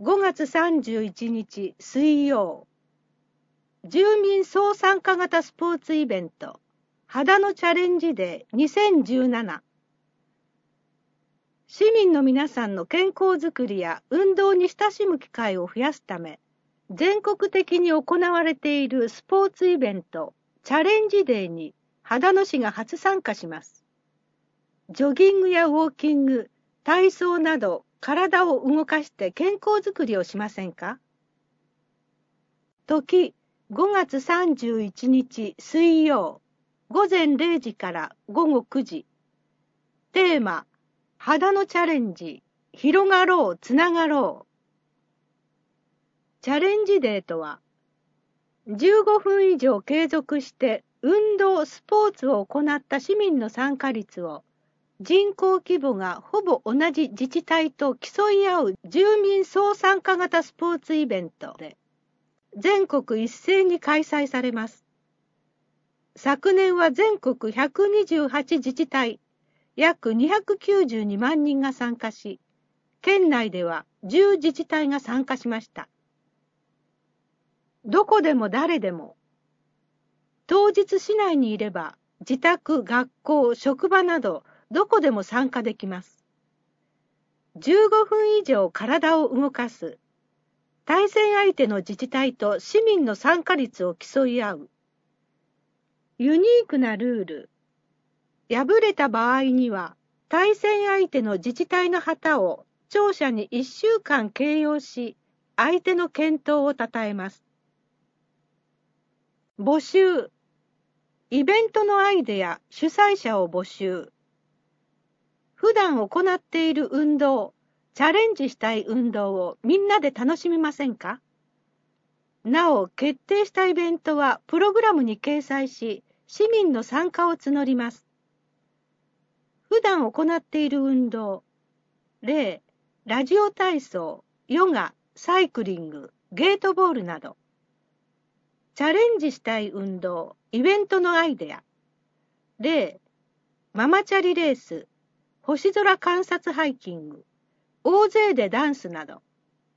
5月31日水曜、住民総参加型スポーツイベント、秦野チャレンジデー2017。市民の皆さんの健康づくりや運動に親しむ機会を増やすため、全国的に行われているスポーツイベント、チャレンジデーに秦野市が初参加します。ジョギングやウォーキング、体操など体を動かして健康づくりをしませんか？時、5月31日水曜、午前0時から午後9時。テーマ、秦野チャレンジ、広がろう、つながろう。チャレンジデーとは、15分以上継続して運動・スポーツを行った市民の参加率を、人口規模がほぼ同じ自治体と競い合う住民総参加型スポーツイベントで、全国一斉に開催されます。昨年は全国128自治体、約292万人が参加し、県内では10自治体が参加しました。どこでも誰でも、当日市内にいれば自宅、学校、職場などどこでも参加できます。15分以上体を動かす。対戦相手の自治体と市民の参加率を競い合う。ユニークなルール。敗れた場合には、対戦相手の自治体の旗を庁舎に1週間掲揚し、相手の健闘を称えます。募集。イベントのアイデア、主催者を募集。普段行っている運動、チャレンジしたい運動をみんなで楽しみませんか？なお、決定したイベントはプログラムに掲載し、市民の参加を募ります。普段行っている運動、例、ラジオ体操、ヨガ、サイクリング、ゲートボールなど。チャレンジしたい運動、イベントのアイデア。例、ママチャリレース、星空観察ハイキング、大勢でダンスなど。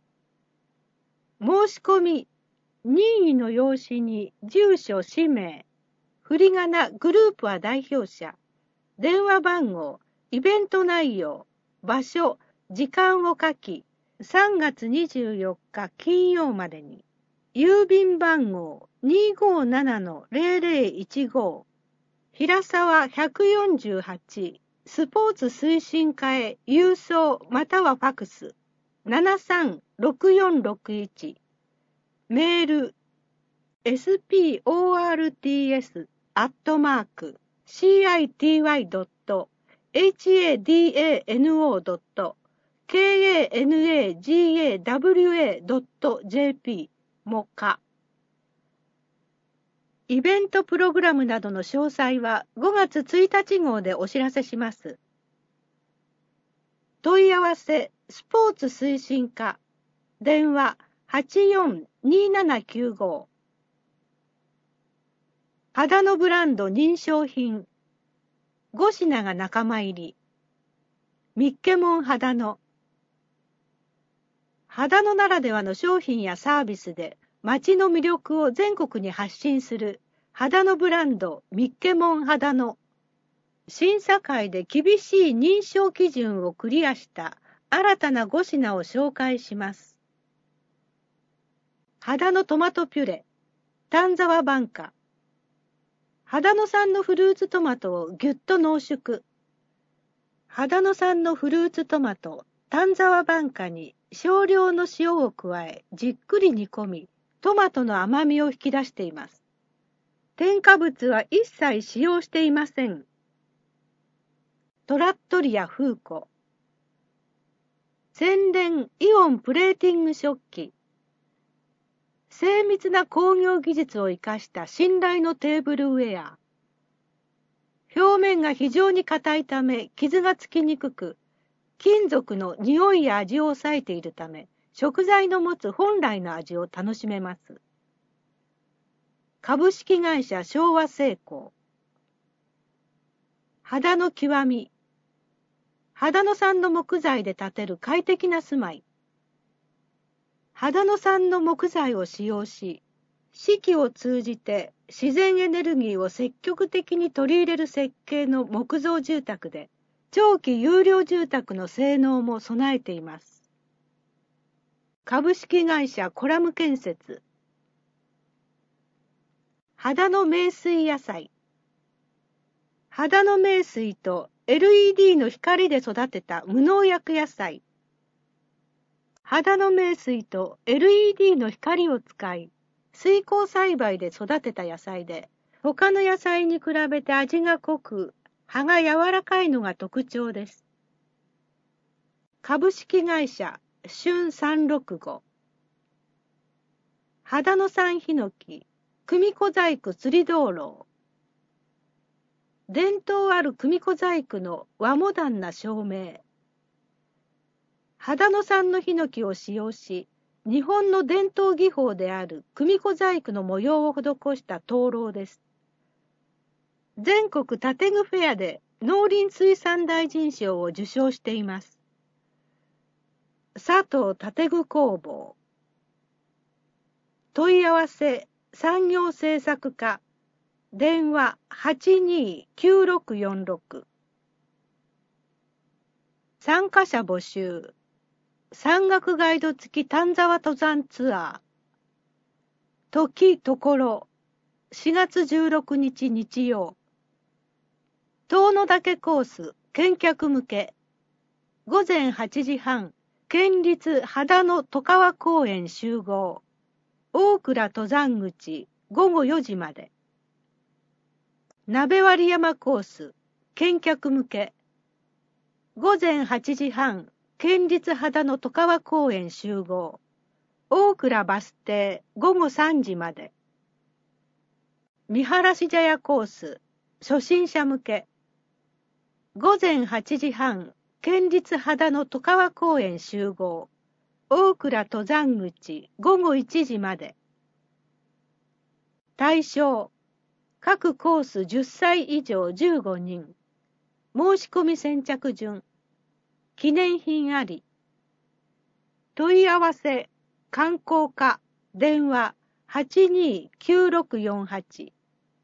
申し込み、任意の用紙に住所、氏名、振り仮名、グループは代表者、電話番号、イベント内容、場所、時間を書き、3月24日金曜までに。郵便番号 257-0015 平沢148スポーツ推進課へ郵送またはファクス736461メール sportcity.hadano.kanagawa.jp もか。イベントプログラムなどの詳細は5月1日号でお知らせします。問い合わせスポーツ推進課電話 842795 秦野ブランド認証品5品が仲間入りミッケモン秦野秦野ならではの商品やサービスで街の魅力を全国に発信する秦野ブランドミッケモン秦野。審査会で厳しい認証基準をクリアした新たな5品を紹介します。秦野トマトピュレ、丹沢晩夏。秦野産のフルーツトマトをぎゅっと濃縮。秦野産のフルーツトマト、丹沢晩夏に少量の塩を加え、じっくり煮込み、トマトの甘みを引き出しています。添加物は一切使用していません。トラットリアフーコ。洗練イオンプレーティング食器。精密な工業技術を生かした信頼のテーブルウェア。表面が非常に硬いため傷がつきにくく、金属の匂いや味を抑えているため、食材の持つ本来の味を楽しめます。株式会社昭和製鋼。秦野極み。秦野産の木材で建てる快適な住まい。 秦野産の木材を使用し、四季を通じて自然エネルギーを積極的に取り入れる設計の木造住宅で、長期有料住宅の性能も備えています。株式会社コラム建設。秦野名水野菜。秦野名水と LED の光で育てた無農薬野菜。秦野名水と LED の光を使い、水耕栽培で育てた野菜で、他の野菜に比べて味が濃く、葉が柔らかいのが特徴です。株式会社春365。秦野産ヒノキ、組子細工釣り灯籠。伝統ある組子細工の和モダンな照明。秦野産のヒノキを使用し、日本の伝統技法である組子細工の模様を施した灯籠です。全国建具フェアで農林水産大臣賞を受賞しています。佐藤建具工房。問い合わせ産業政策課。電話 829646。参加者募集。山岳ガイド付き丹沢登山ツアー。時ところ4月16日日曜。遠野岳コース見客向け。午前8時半、県立秦野外川公園集合。大倉登山口午後4時まで。鍋割山コース見客向け。午前8時半、県立秦野外川公園集合。大倉バス停午後3時まで。見晴茶屋コース初心者向け。午前8時半、県立秦野外川公園集合。大倉登山口午後1時まで。対象各コース10歳以上15人。申し込み先着順。記念品あり。問い合わせ観光課電話 829648。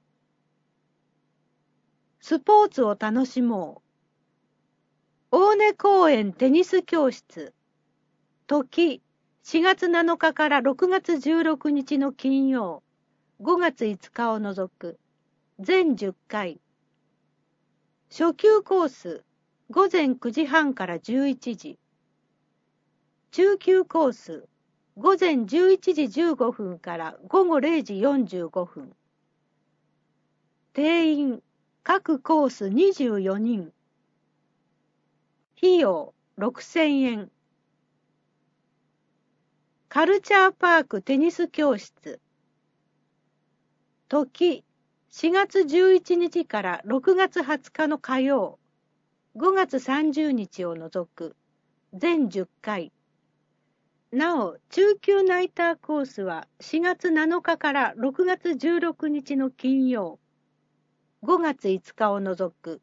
スポーツを楽しもう。大根公園テニス教室。時4月7日から6月16日の金曜。5月5日を除く。全10回。初級コース。午前9時半から11時。中級コース。午前11時15分から午後0時45分。定員各コース24人。費用6000円。カルチャーパークテニス教室。時4月11日から6月20日の火曜。5月30日を除く。全10回。なお、中級ナイターコースは4月7日から6月16日の金曜。5月5日を除く。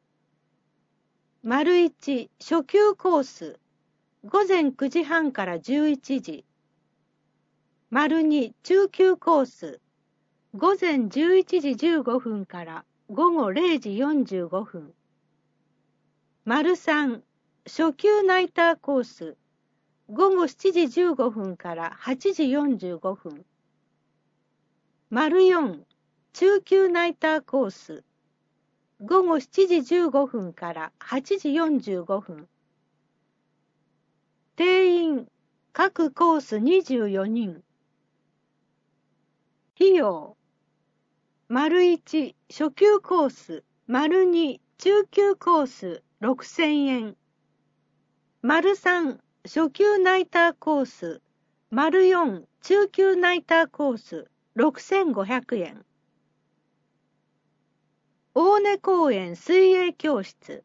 丸1初級コース。午前9時半から11時。丸2中級コース。午前11時15分から午後0時45分。丸3初級ナイターコース。午後7時15分から8時45分。丸4中級ナイターコース。午後7時15分から8時45分。定員各コース24人。費用丸1初級コース。丸2中級コース6000円。丸3初級ナイターコース。丸4中級ナイターコース6500円。大根公園水泳教室。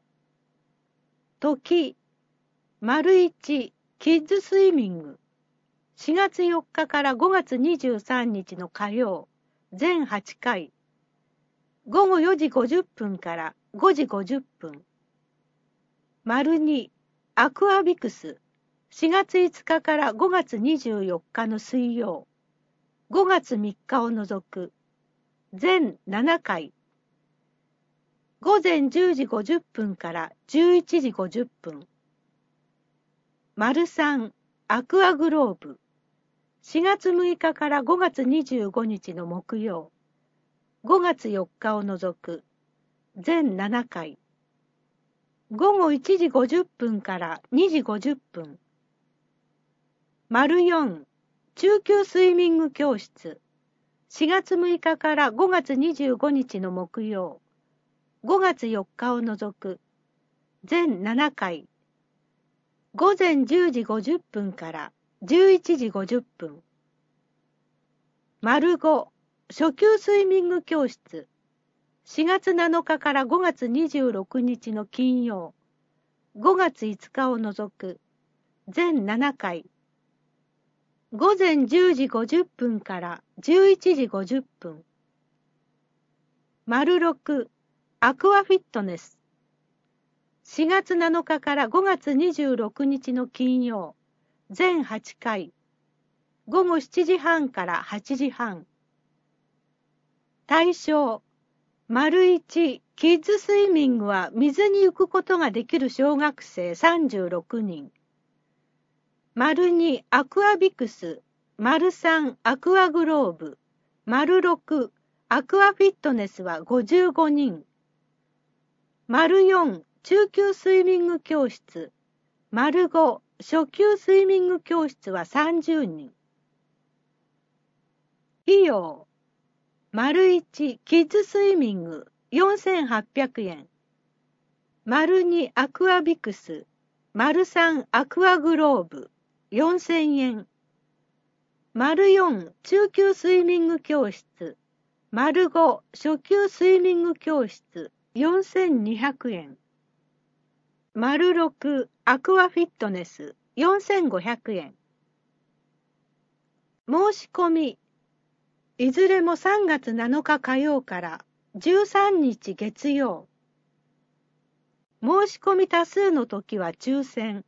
時丸1キッズスイミング。4月4日から5月23日の火曜。全8回。午後4時50分から5時50分。丸2アクアビクス。 4月5日から5月24日の水曜、5月3日を除く、全7回。午前10時50分から11時50分。丸3アクアグローブ。4月6日から5月25日の木曜、5月4日を除く、全7回。午後1時50分から2時50分。丸4中級スイミング教室。4月6日から5月25日の木曜、5月4日を除く、全7回。午前10時50分から11時50分。丸5初級スイミング教室。4月7日から5月26日の金曜、5月5日を除く、全7回。午前10時50分から11時50分。丸6アクアフィットネス。4月7日から5月26日の金曜、全8回。午後7時半から8時半。対象、丸1キッズスイミングは水に浮くことができる小学生36人。丸2アクアビクス。丸3アクアグローブ。丸6アクアフィットネスは55人。丸4中級スイミング教室。丸5初級スイミング教室は30人。費用。丸1キッズスイミング4800円。丸2アクアビクス。丸3アクアグローブ4000円。丸4中級スイミング教室。丸5初級スイミング教室4200円。丸6アクアフィットネス4500円。申し込み。いずれも3月7日火曜から13日月曜。申し込み多数の時は抽選。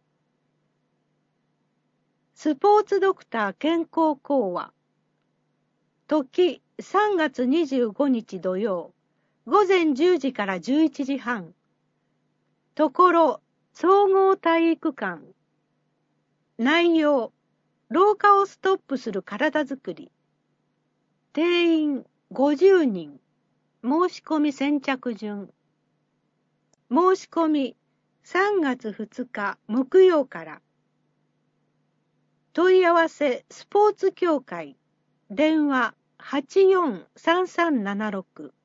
スポーツドクター健康講話。時3月25日土曜、午前10時から11時半。ところ、総合体育館。内容、老化をストップする体づくり。定員50人。申し込み先着順。申し込み3月2日木曜から。問い合わせスポーツ協会。電話843376